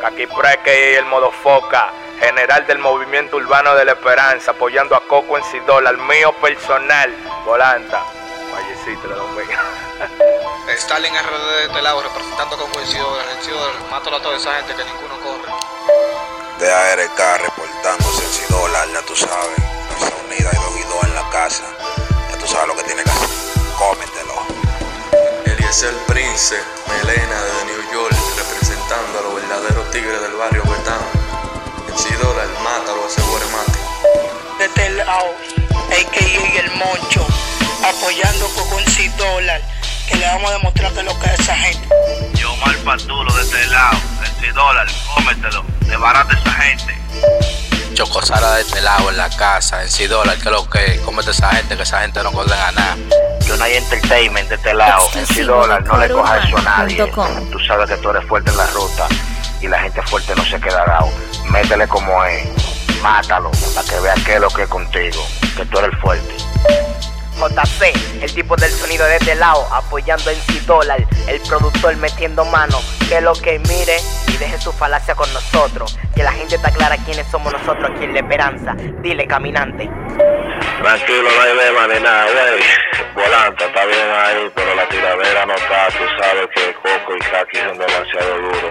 Aquí Preque y el Modofoca, general del movimiento urbano de la Esperanza, apoyando a Coco en Sidol, al mío personal, Volanta. Falleciste, le doy. Stalin RD de este lado, representando con Coincidor, mátalo a toda esa gente que ninguno corre. De ARK reportándose en Sidol, ya tú sabes. Fuerza Unida y Doguido en la casa. Ya tú sabes lo que tiene que hacer. Cómetelo. Eliezer Prince, Melena de New York, representando a los verdaderos tigres del barrio Betán. En Sidol, mátalo, asegure mate. De este lado, a.k.a. el Moncho, apoyando con $100, que le vamos a demostrar que es lo que es esa gente. Yo mal Patulo de este lado, $100, cómetelo, desbarata esa gente. Chocosara de este lado en la casa, en $100, que es lo que cómete esa gente, que esa gente no puede ganar. United Entertainment de este lado, $100, no le cojas eso a nadie. Tú sabes que tú eres fuerte en la ruta y la gente fuerte no se queda dado. Métele como es, mátalo, para que vea qué es lo que es contigo, que tú eres el fuerte. JC, el tipo del sonido de este lado, apoyando en $100, el productor metiendo mano, que lo que mire y deje su falacia con nosotros, que la gente está clara quiénes somos nosotros aquí en La Esperanza. Dile, caminante. Tranquilo, no hay beba ni nada, güey. Volanta, está bien ahí, pero la tiradera no está. Tú sabes que Coco y Kaki son demasiado duros.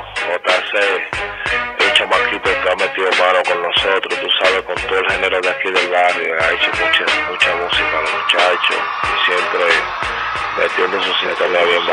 JC, el chamaquito que ha metido mano con nosotros, tú sabes, con todo el género de aquí del barrio. Ha hecho mucha música a los muchachos. Y siempre metiendo su sintonía bien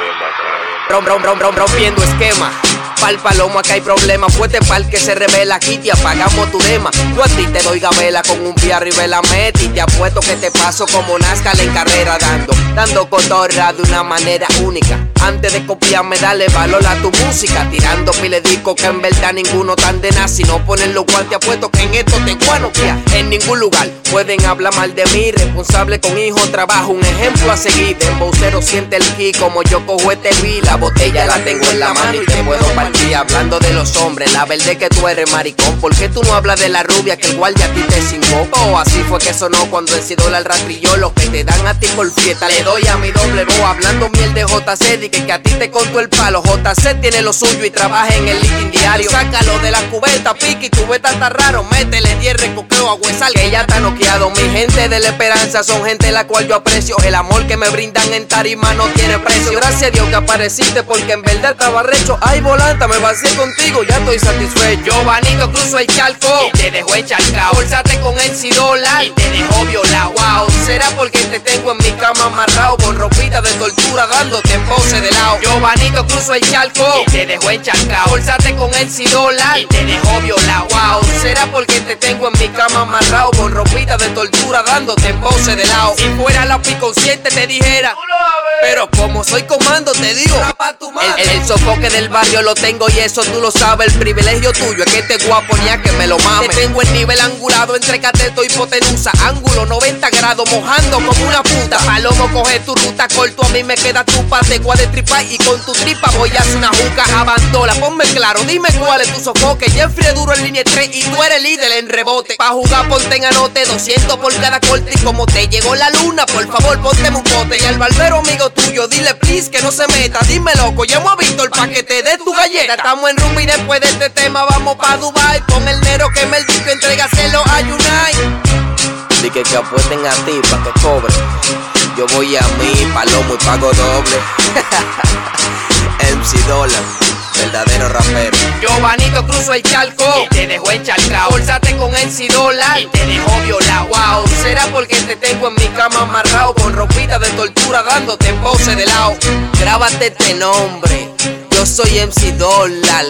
bacana. Rompiendo esquema. Pa'l palomo acá hay problema, fuerte pa'l que se revela, aquí te apagamos tu dema. Yo a ti te doy gabela con un pie arriba de la meta y te apuesto que te paso como Nazca en carrera dando cotorra de una manera única. Antes de copiarme dale valor a tu música, tirando pile disco que en verdad ninguno tan de nada. Si no ponen los guantes apuesto que en esto te guanoquea. En ningún lugar pueden hablar mal de mí, responsable con hijo, trabajo, un ejemplo a seguir. Embocero siente el ki como yo cojo este beat, la botella la tengo en la mano y te puedo partir. Hablando de los hombres, la verdad es que tú eres maricón. ¿Por qué tú no hablas de la rubia que el guardia a ti te cingó? Oh, así fue que sonó cuando el $100 al rastrilló. Lo que te dan a ti por fiesta le doy a mi doble voz. Hablando miel de JC, di que a ti te contó el palo. JC tiene lo suyo y trabaja en el listing diario. Sácalo de la cubeta, piqui, tu beta está raro. Métele 10 recoqueo a huesal que ya está noqueado. Mi gente de La Esperanza son gente la cual yo aprecio. El amor que me brindan en tarima no tiene precio. Gracias a Dios que apareciste porque en verdad estaba recho. Ay, Volanta, me vacié contigo, ya estoy satisfecho. Giovanito cruzó el charco y te dejó encharcado. Bolsate con el $100 y te dejó violado. Wow, será porque te tengo en mi cama amarrado con ropita de tortura dándote en pose de lado. Giovanito cruzó el charco y te dejó encharcado. Bolsate con el $100 y te dejó violado. Wow, será porque te tengo en mi cama amarrado con ropita de tortura dándote en pose de lado. Si fuera la consciente te dijera, pero como soy comando te digo, el sofoque del barrio lo tengo y eso tú lo sabes. El privilegio tuyo es que este guapo ni a que me lo mame. Te tengo el nivel angulado entre cateto y hipotenusa. Ángulo 90 grados mojando como una puta. Palomo coge tu ruta corto, a mí me queda tu parte de tripar y con tu tripa voy a hacer una juca. Abandola, ponme claro, dime cuál es tu sofoque. Jeffrey es duro en línea 3 y tú eres líder en rebote. Pa' jugar ponte en anote 200 por cada corte. Y como te llegó la luna, por favor ponte un bote. Y al barbero amigo tuyo, dile please que no se meta. Dime loco, llamo a Víctor pa' que te dé tu galleta. Estamos en rumba y después de este tema vamos pa' Dubai. Pon el nero que me el disco, entrégaselo a Unite. Dije que apuesten a ti pa' que cobre. Yo voy a mí, palomo y pago doble. $100, verdadero rapero. Giovanito cruzó el charco y te dejó encharcado. Bolsate con el $100 y te dejó violado. Wow, será porque te tengo en mi cama amarrado con ropita de tortura dándote en pose de lado. Grábate este nombre. Yo soy MC Dollar.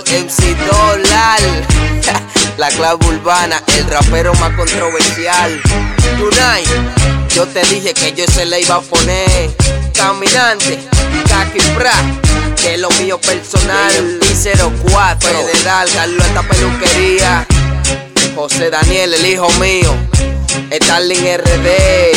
La clave urbana, el rapero más controversial. Unite, yo te dije que yo se le iba a poner. Caminante, Kaki Pra, que es lo mío personal. I04, Federal, Carlos esta peluquería. José Daniel, el hijo mío. Stalin RD.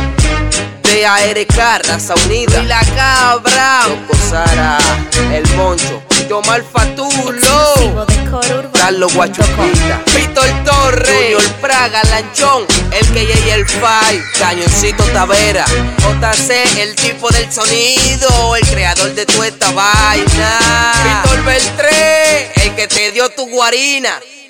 DARK, Raza Unida. Y la cabra. Loco Sara, el Moncho. Tomar Fatulo. Carlos Guachupita. Víctor Torres. Junior Praga, Lanchón. El que y el Fai. Cañoncito Tavera. JC, el tipo del sonido. El creador de toda esta vaina. Víctor Beltré. El que que te dio tu guarina.